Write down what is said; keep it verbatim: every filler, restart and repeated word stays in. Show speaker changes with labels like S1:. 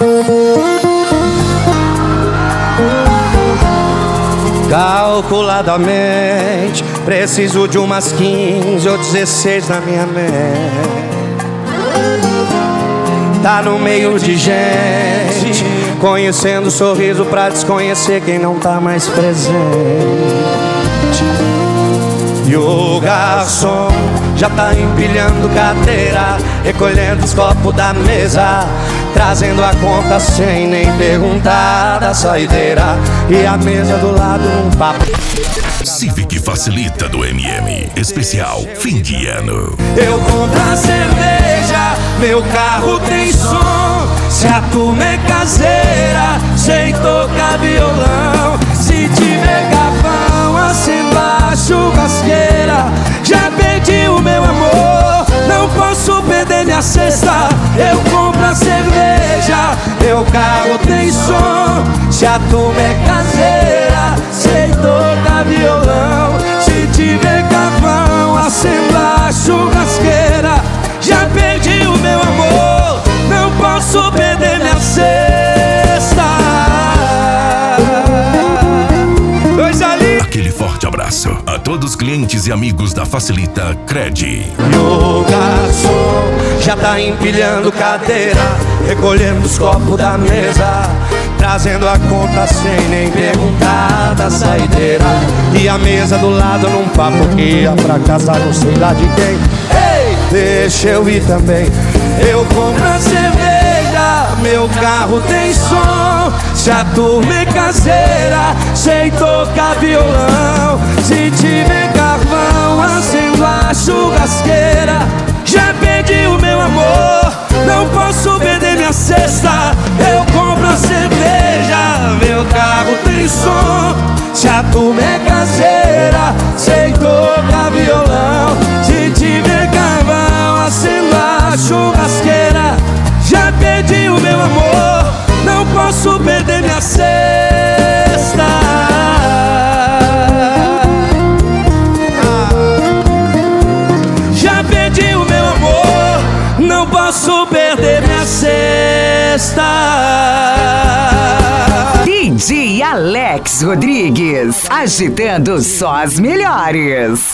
S1: Calculadamente, preciso de umas quinze ou dezesseis na minha mente. Tá no meio de gente, conhecendo o sorriso pra desconhecer quem não tá mais presente. E o garçom já tá empilhando cadeira, recolhendo os copos da mesa, trazendo a conta sem nem perguntar da saideira. E a mesa do lado um papo.
S2: Civic Facilita do M M, especial fim de ano.
S1: Eu compro a cerveja, meu carro tem som. Se a turma é caseira, sei tocar violão. Se tiver carvão, acendo a churrasqueira. Já perdi o meu amor, não posso perder minha cesta. Eu compro a cerveja, meu carro tem som. Se a turma é caseira, sei tocar violão. Se tiver carvão, acendo a churrasqueira. Já perdi o meu amor, não posso perder minha cesta. Coisa linda.
S2: Aquele forte abraço a todos os clientes e amigos da Facilita Cred.
S1: E o garçom já tá empilhando cadeira, recolhendo os copos da mesa, trazendo a conta sem nem perguntar da saideira. E a mesa do lado num papo que ia pra casa não sei lá de quem. Ei, deixa eu ir também. Eu compro a cerveja, meu carro tem som. Se a turma é caseira, sei tocar violão. Se tiver carvão, acendo a churrasqueira. Já perdi o meu amor, não posso perder minha cesta. Eu compro a cerveja, meu carro tem som. Se a turma é caseira, sei tocar violão. Se tiver carvão, acendo a churrasqueira. Já perdi o meu amor, não posso perder minha cesta. Já perdi o meu amor, não posso perder minha cesta.
S3: D J Alex Rodrigues, agitando só as melhores.